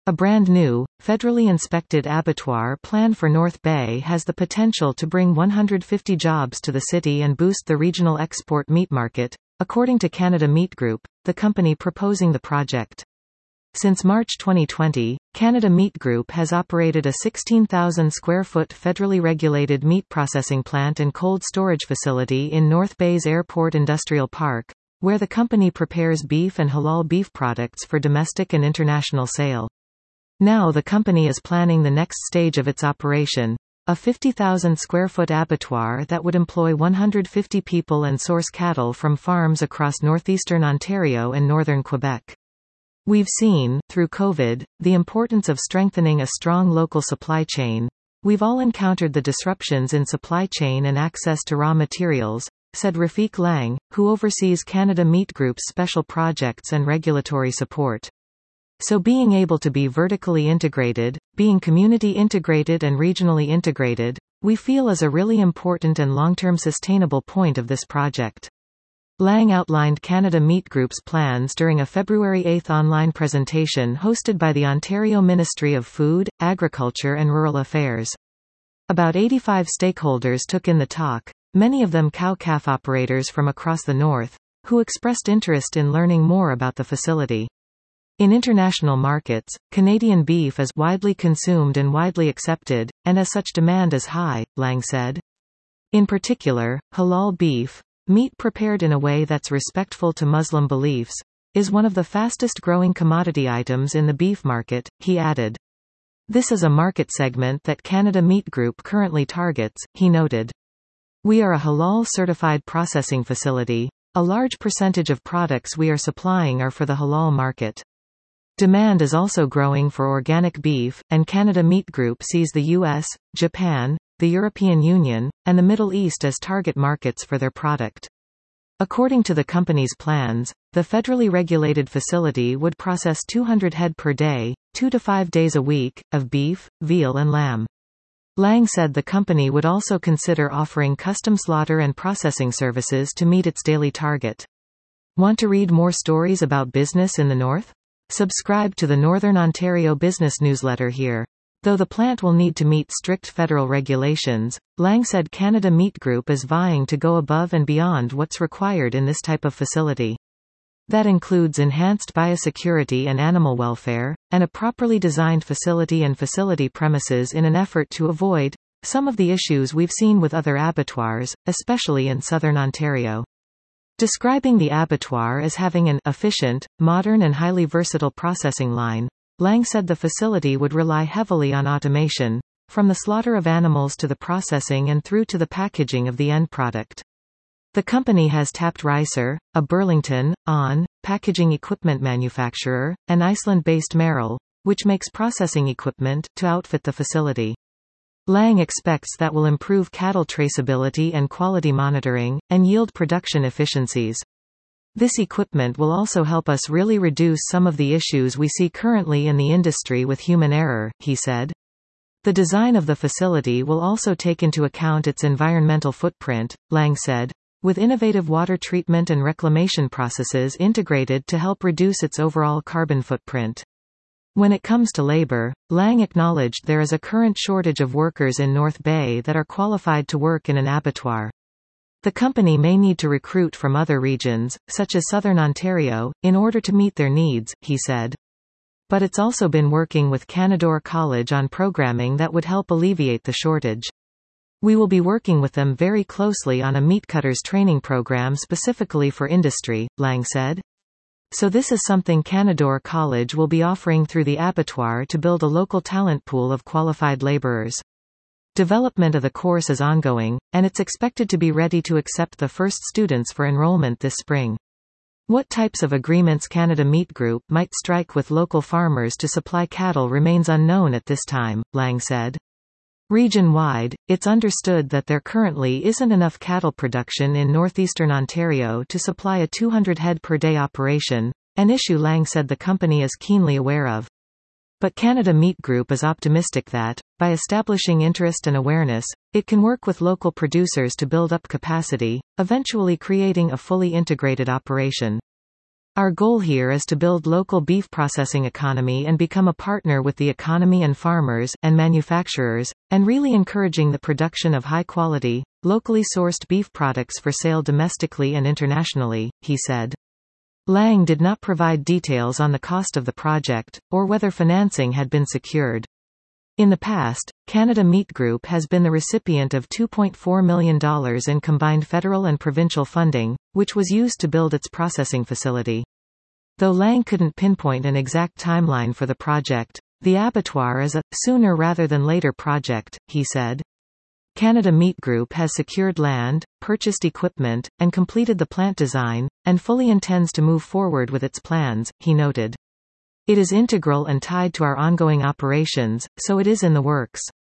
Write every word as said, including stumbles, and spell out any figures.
A brand new, federally inspected abattoir plan for North Bay has the potential to bring one hundred fifty jobs to the city and boost the regional export meat market, according to Canada Meat Group, the company proposing the project. Since March twenty twenty, Canada Meat Group has operated a sixteen thousand square foot federally regulated meat processing plant and cold storage facility in North Bay's Airport Industrial Park, where the company prepares beef and halal beef products for domestic and international sale. Now the company is planning the next stage of its operation, a fifty thousand square foot abattoir that would employ one hundred fifty people and source cattle from farms across northeastern Ontario and northern Quebec. We've seen, through COVID, the importance of strengthening a strong local supply chain. We've all encountered the disruptions in supply chain and access to raw materials, said Rafiq Lang, who oversees Canada Meat Group's special projects and regulatory support. So being able to be vertically integrated, being community integrated and regionally integrated, we feel is a really important and long-term sustainable point of this project. Lang outlined Canada Meat Group's plans during a February eighth online presentation hosted by the Ontario Ministry of Food, Agriculture and Rural Affairs. About eighty-five stakeholders took in the talk, many of them cow-calf operators from across the north, who expressed interest in learning more about the facility. In international markets, Canadian beef is widely consumed and widely accepted, and as such demand is high, Lang said. In particular, halal beef, meat prepared in a way that's respectful to Muslim beliefs, is one of the fastest growing commodity items in the beef market, he added. This is a market segment that Canada Meat Group currently targets, he noted. We are a halal certified processing facility. A large percentage of products we are supplying are for the halal market. Demand is also growing for organic beef, and Canada Meat Group sees the U S, Japan, the European Union, and the Middle East as target markets for their product. According to the company's plans, the federally regulated facility would process two hundred head per day, two to five days a week, of beef, veal and lamb. Lang said the company would also consider offering custom slaughter and processing services to meet its daily target. Want to read more stories about business in the North? Subscribe to the Northern Ontario Business Newsletter here. Though the plant will need to meet strict federal regulations, Lang said Canada Meat Group is vying to go above and beyond what's required in this type of facility. That includes enhanced biosecurity and animal welfare, and a properly designed facility and facility premises in an effort to avoid some of the issues we've seen with other abattoirs, especially in southern Ontario. Describing the abattoir as having an efficient, modern and highly versatile processing line, Lang said the facility would rely heavily on automation, from the slaughter of animals to the processing and through to the packaging of the end product. The company has tapped Ricer, a Burlington, on, packaging equipment manufacturer, and Iceland-based Merrill, which makes processing equipment, to outfit the facility. Lang expects that will improve cattle traceability and quality monitoring, and yield production efficiencies. This equipment will also help us really reduce some of the issues we see currently in the industry with human error, he said. The design of the facility will also take into account its environmental footprint, Lang said, with innovative water treatment and reclamation processes integrated to help reduce its overall carbon footprint. When it comes to labor, Lang acknowledged there is a current shortage of workers in North Bay that are qualified to work in an abattoir. The company may need to recruit from other regions, such as southern Ontario, in order to meet their needs, he said. But it's also been working with Canadore College on programming that would help alleviate the shortage. We will be working with them very closely on a meat cutters training program specifically for industry, Lang said. So this is something Canadore College will be offering through the abattoir to build a local talent pool of qualified laborers. Development of the course is ongoing, and it's expected to be ready to accept the first students for enrollment this spring. What types of agreements Canada Meat Group might strike with local farmers to supply cattle remains unknown at this time, Lang said. Region-wide, it's understood that there currently isn't enough cattle production in northeastern Ontario to supply a two hundred head per day operation, an issue Lang said the company is keenly aware of. But Canada Meat Group is optimistic that, by establishing interest and awareness, it can work with local producers to build up capacity, eventually creating a fully integrated operation. Our goal here is to build local beef processing economy and become a partner with the economy and farmers, and manufacturers, and really encouraging the production of high-quality, locally sourced beef products for sale domestically and internationally, he said. Lang did not provide details on the cost of the project, or whether financing had been secured. In the past, Canada Meat Group has been the recipient of two point four million dollars in combined federal and provincial funding, which was used to build its processing facility. Though Lang couldn't pinpoint an exact timeline for the project, the abattoir is a sooner rather than later project, he said. Canada Meat Group has secured land, purchased equipment, and completed the plant design, and fully intends to move forward with its plans, he noted. It is integral and tied to our ongoing operations, so it is in the works.